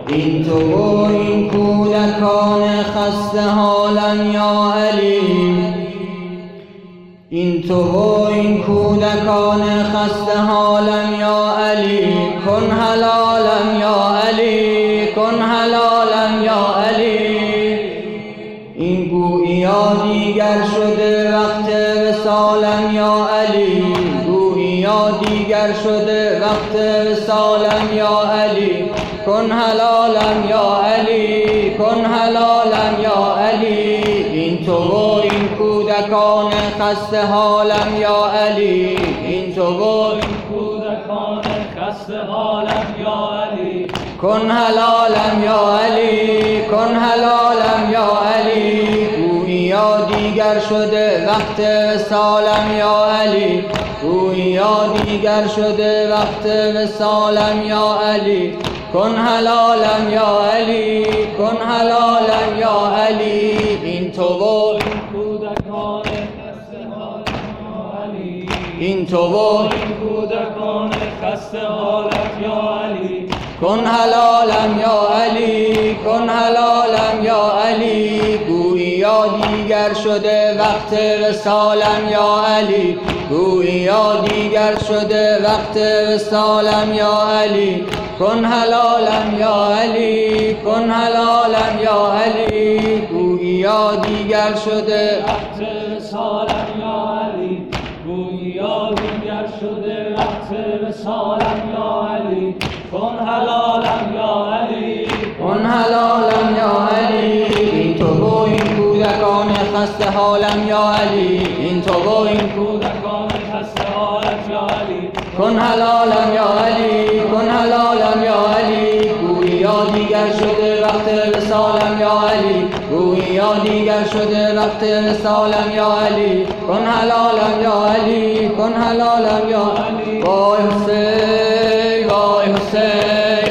این تو و این کودکان خسته حالم یا علی، این تو و این کودکان خسته حالم یا علی، کن حلالم یا علی، کن حلالم یا علی. این گوییا دیگر شده وقت وصالم یا علی، گوییا دیگر شده وقت وصالم یا علی، کن حلالم یا علی، کن حلالم یا علی. این تو و این کودکان خسته حالم یا علی، این تو و این کودکان خسته حالم یا علی، کن حلالم یا علی، کن حلالم یا علی. گوییا دیگر شده وقت وصالم یا علی، گوییا دیگر شده وقت وصالم یا علی، کن حلالم یا علی، کن حلالم یا علی. این تو و این کودکان خسته حالم یا علی، این تو و این کودکان خسته حالم یا علی، کن حلالم یا علی، کن حلالم یا علی. گوییا دیگر شده وقت وصالم یا علی، گوییا دیگر شده وقت وصالم یا علی، کن حلالم یا علی، کن حلالم یا علی. گوییا دیگر شده وقت وصالم یا علی، گوییا دیگر شده وقت وصالم یا علی، کن حلالم یا علی، کن حلالم یا علی. این تو و این کودکان خسته حالم یا علی، این تو و این کودکان خسته حالم یا علی، کن حلالم یا علی، کن حلالم یا علی. گوییا دیگر شده وقت وصالم یا علی، گوییا دیگر شده وقت وصالم یا علی، کن حلالم یا علی، کن حلالم یا علی. وای حسین